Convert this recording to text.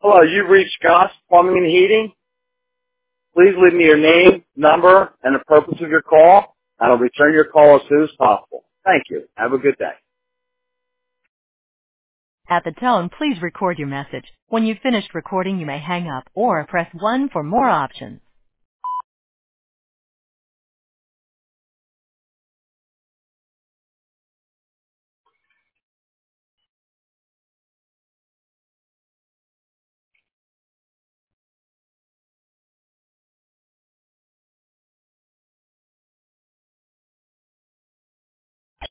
Hello, you've reached Goss Plumbing and Heating. Please leave me your name, number, and the purpose of your call. I'll return your call as soon as possible. Thank you. Have a good day. At the tone, please record your message. When you've finished recording, you may hang up or press 1 for more options.